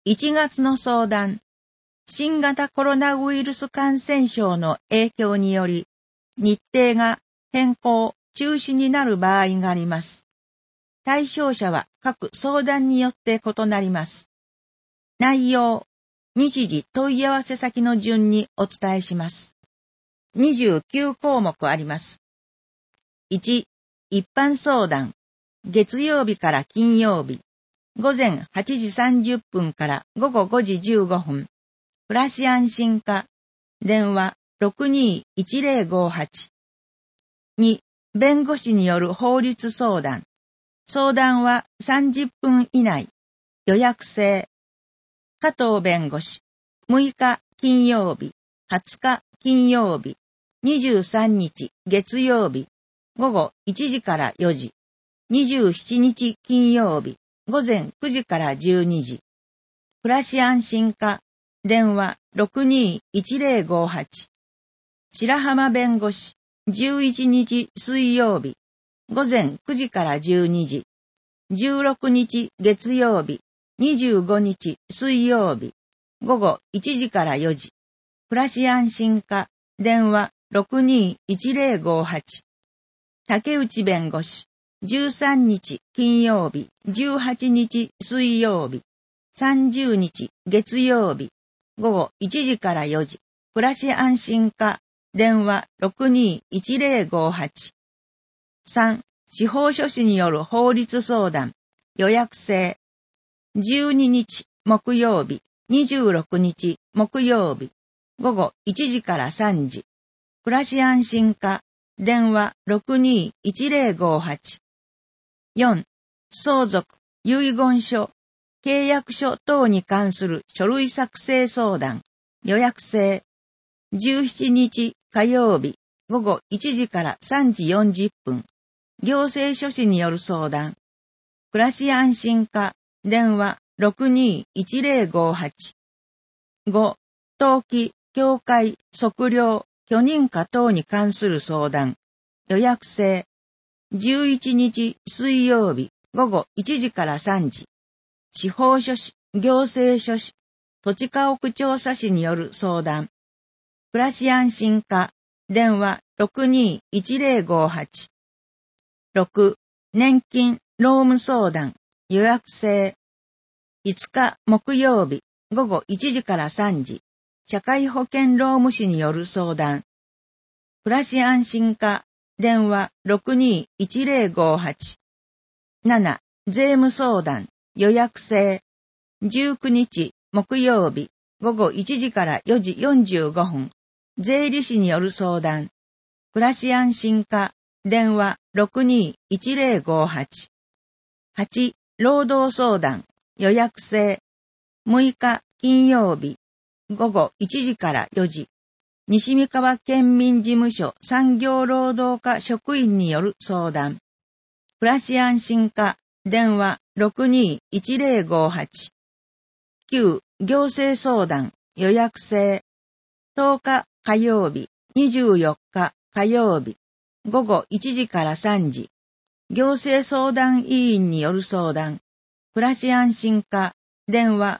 1月の相談。新型コロナウイルス感染症の影響により、日程が変更、中止になる場合があります。対象者は各相談によって異なります。内容、日時問い合わせ先の順にお伝えします。29項目あります。1、一般相談。月曜日から金曜日。午前8時30分から午後5時15分。暮らし安心課。電話621058。2、弁護士による法律相談。相談は30分以内。予約制。加藤弁護士。6日金曜日、20日金曜日、23日月曜日、午後1時から4時。27日金曜日、午前9時から12時。暮らし安心課。電話621058。白浜弁護士。11日水曜日。午前9時から12時。16日月曜日。25日水曜日。午後1時から4時。暮らし安心課。電話621058。竹内弁護士。13日金曜日。18日水曜日。30日月曜日。午後1時から4時。暮らし安心課。電話621058。3、司法書士による法律相談。予約制。12日木曜日。26日木曜日。午後1時から3時。暮らし安心課。電話621058。4、相続、遺言書、契約書等に関する書類作成相談。予約制。17日火曜日。午後1時から3時40分。行政書士による相談。暮らし安心課。電話621058。5、登記、教会、測量、許認可等に関する相談。予約制。11日水曜日。午後1時から3時。司法書士、行政書士、土地家屋調査士による相談。暮らし安心課。電話621058。6、年金、労務相談。予約制。5日木曜日。午後1時から3時。社会保険労務士による相談。暮らし安心課。電話621058。7、税務相談。予約制。19日木曜日。午後1時から4時45分。税理士による相談。暮らし安心課。電話621058。8、労働相談。予約制。6日金曜日。午後1時から4時。西三河県民事務所産業労働課職員による相談。暮らし安心課。電話621058。9、行政相談。予約制。10日火曜日。24日火曜日。午後1時から3時。行政相談委員による相談。暮らし安心課。電話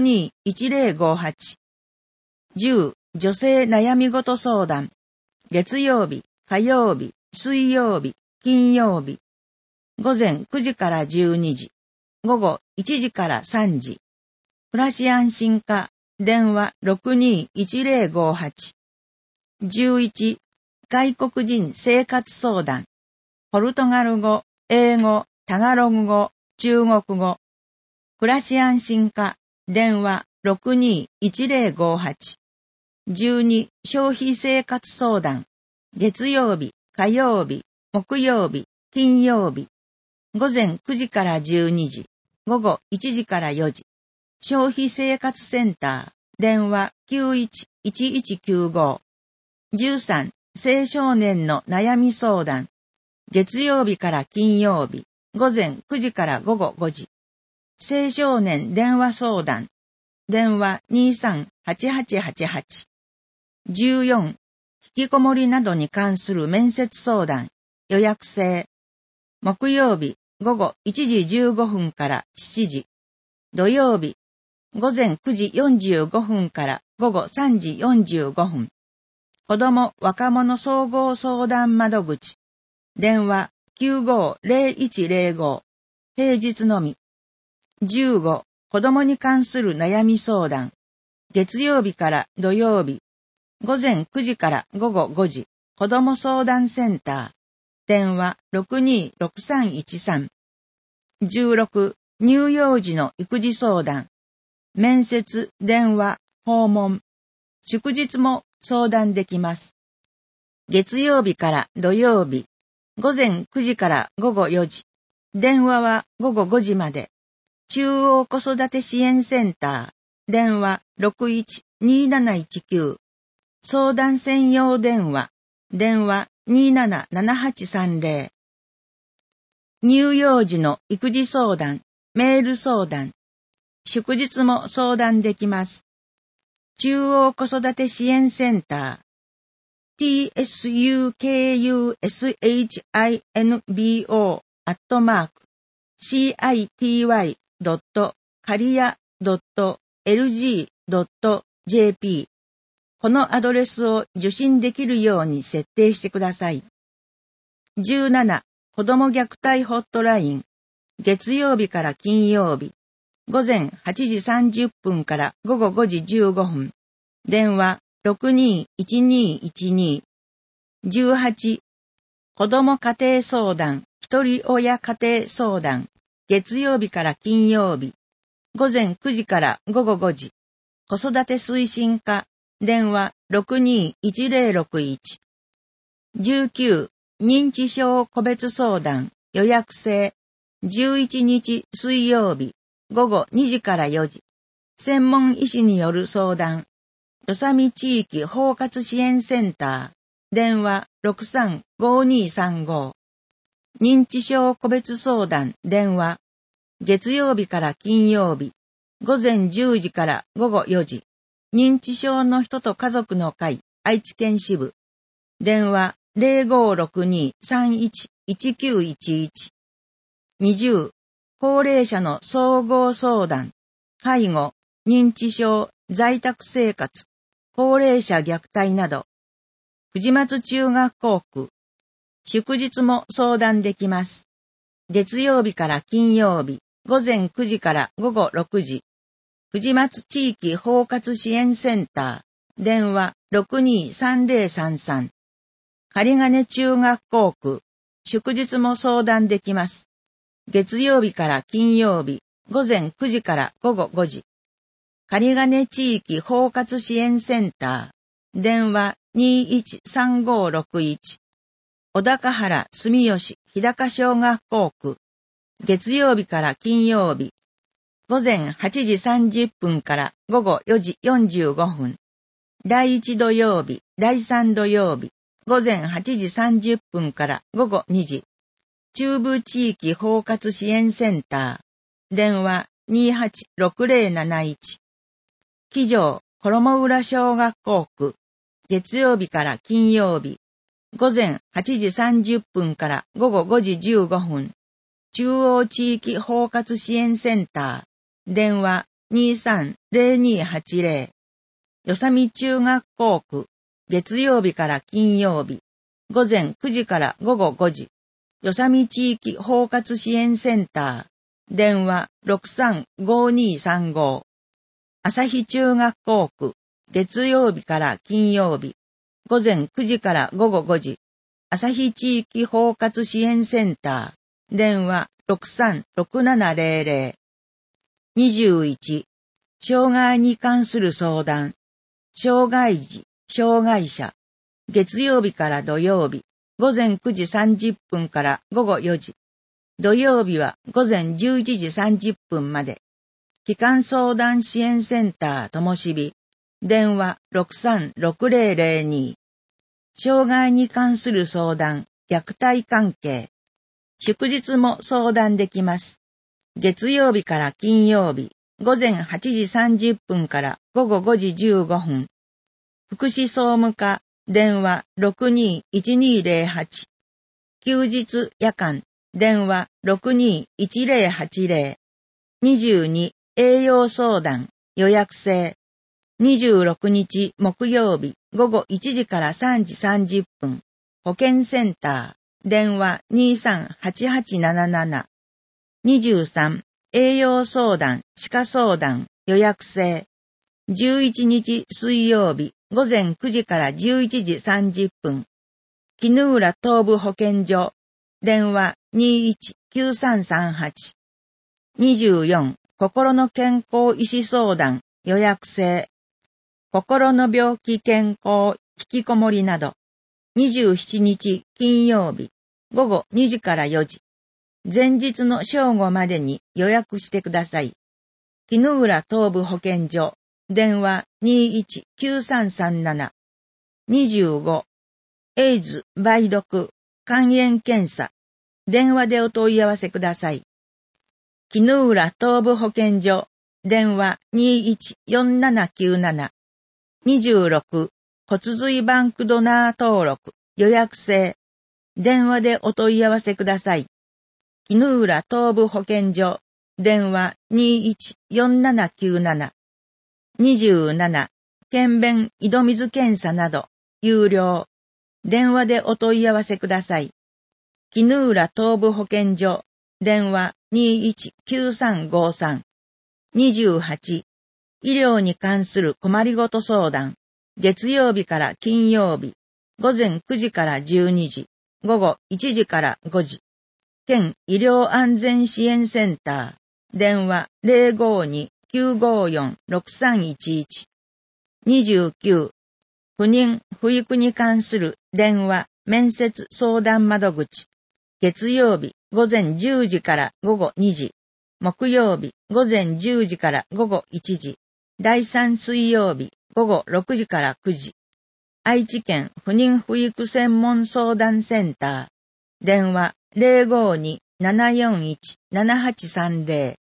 621058。10、女性悩み事相談。月曜日、火曜日、水曜日、金曜日。午前9時から12時。午後1時から3時。暮らし安心課。電話621058。11、外国人生活相談。ポルトガル語、英語、タガログ語、中国語。暮らし安心課。電話621058。12、消費生活相談。月曜日、火曜日、木曜日、金曜日。午前9時から12時。午後1時から4時。消費生活センター。電話911195。13、青少年の悩み相談。月曜日から金曜日。午前9時から午後5時。青少年電話相談。電話238888。14、引きこもりなどに関する面接相談。予約制。木曜日午後1時15分から7時。土曜日午前9時45分から午後3時45分。子ども若者総合相談窓口。電話 95-0105。平日のみ。15、子どもに関する悩み相談。月曜日から土曜日。午前9時から午後5時。子ども相談センター。電話 626313。16、乳幼児の育児相談。面接、電話、訪問。祝日も相談できます。月曜日から土曜日。午前9時から午後4時。電話は午後5時まで。中央子育て支援センター。電話 612719。相談専用電話。電話 277830。乳幼児の育児相談。メール相談。祝日も相談できます。中央子育て支援センター。tsukusinfo@city.career.lg.jp このアドレスを受信できるように設定してください。17、子ども虐待ホットライン。月曜日から金曜日。午前8時30分から午後5時15分。電話621212。18、子ども家庭相談、一人親家庭相談。月曜日から金曜日。午前9時から午後5時。子育て推進課。電話621061。19、認知症個別相談、予約制。11日水曜日。午後2時から4時。専門医師による相談。与謝見地域包括支援センター。電話635235。認知症個別相談。電話。月曜日から金曜日。午前10時から午後4時。認知症の人と家族の会。愛知県支部。電話0562-31-1911。20、高齢者の総合相談、介護、認知症、在宅生活、高齢者虐待など。藤松中学校区。祝日も相談できます。月曜日から金曜日、午前9時から午後6時。藤松地域包括支援センター。電話623033。仮金中学校区。祝日も相談できます。月曜日から金曜日、午前9時から午後5時。仮金地域包括支援センター。電話213561。小高原住吉日高小学校区。月曜日から金曜日。午前8時30分から午後4時45分。第1土曜日、第3土曜日。午前8時30分から午後2時。中部地域包括支援センター。電話286071。木城衣浦小学校区。月曜日から金曜日。午前8時30分から午後5時15分。中央地域包括支援センター。電話230280。与謝見中学校区。月曜日から金曜日。午前9時から午後5時。与謝見地域包括支援センター。電話635235。朝日中学校区。月曜日から金曜日。午前9時から午後5時。朝日地域包括支援センター。電話636700。21、障害に関する相談。障害児、障害者。月曜日から土曜日。午前9時30分から午後4時。土曜日は午前11時30分まで。帰還相談支援センターともしび。電話636002。障害に関する相談、虐待関係。祝日も相談できます。月曜日から金曜日。午前8時30分から午後5時15分。福祉総務課。電話621208。休日夜間。電話621080。22、栄養相談、 予約制。26日木曜日午後1時から3時30分。保健センター。電話 23-8877。23、栄養相談、歯科相談、予約制。11日水曜日午前9時から11時30分。絹浦東部保健所。電話 21-9338。24、心の健康医師相談、予約制。心の病気健康、引きこもりなど。27日金曜日午後2時から4時。前日の正午までに予約してください。絹浦東部保健所。電話 21-9337。25、エイズ、梅毒、肝炎検査。電話でお問い合わせください。絹浦東部保健所。電話 21-4797。26、骨髄バンクドナー登録、予約制。電話でお問い合わせください。絹浦東部保健所。電話 21-4797。27、検便井戸水検査など、有料。電話でお問い合わせください。絹浦東部保健所。電話 21-9353。28、医療に関する困りごと相談。月曜日から金曜日。午前9時から12時。午後1時から5時。県医療安全支援センター。電話 052-954-6311。29、不妊・不育に関する電話・面接相談窓口。月曜日午前10時から午後2時。木曜日午前10時から午後1時。第3水曜日午後6時から9時。愛知県不妊不育専門相談センター。電話 052-741-7830。